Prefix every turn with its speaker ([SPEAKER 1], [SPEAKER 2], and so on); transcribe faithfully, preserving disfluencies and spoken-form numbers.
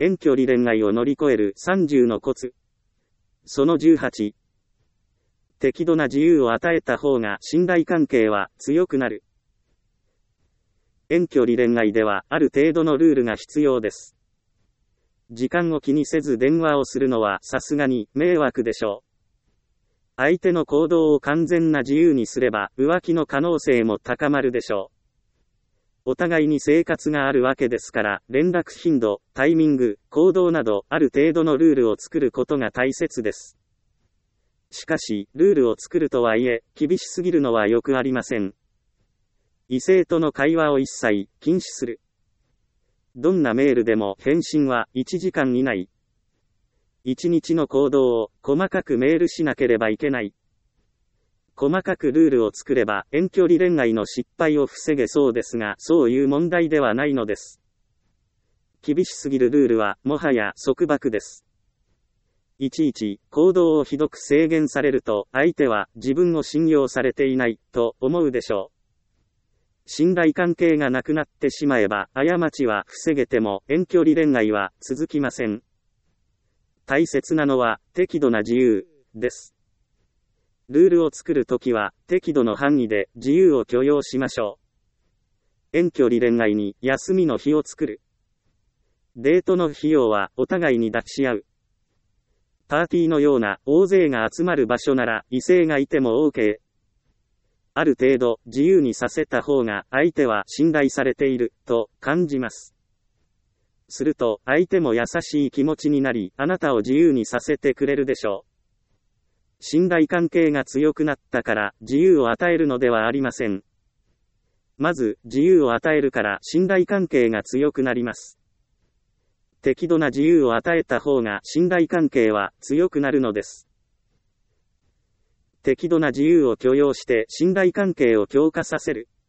[SPEAKER 1] 遠距離恋愛を乗り越えるさんじゅうのコツ。そのじゅうはち。適度な自由を与えた方が信頼関係は強くなる。遠距離恋愛ではある程度のルールが必要です。時間を気にせず電話をするのはさすがに迷惑でしょう。相手の行動を完全な自由にすれば浮気の可能性も高まるでしょう。お互いに生活があるわけですから、連絡頻度、タイミング、行動などある程度のルールを作ることが大切です。しかし、ルールを作るとはいえ、厳しすぎるのはよくありません。異性との会話を一切禁止する。どんなメールでも返信はいちじかん以内。いちにちの行動を細かくメールしなければいけない。細かくルールを作れば遠距離恋愛の失敗を防げそうですが、そういう問題ではないのです。厳しすぎるルールはもはや束縛です。いちいち行動をひどく制限されると、相手は自分を信用されていないと思うでしょう。信頼関係がなくなってしまえば、過ちは防げても遠距離恋愛は続きません。大切なのは適度な自由です。ルールを作るときは適度の範囲で自由を許容しましょう。遠距離恋愛に休みの日を作る。デートの費用はお互いに出し合う。パーティーのような大勢が集まる場所なら異性がいても OK。ある程度自由にさせた方が相手は信頼されていると感じます。すると相手も優しい気持ちになり、あなたを自由にさせてくれるでしょう。信頼関係が強くなったから自由を与えるのではありません。まず自由を与えるから信頼関係が強くなります。適度な自由を与えた方が信頼関係は強くなるのです。適度な自由を許容して信頼関係を強化させる。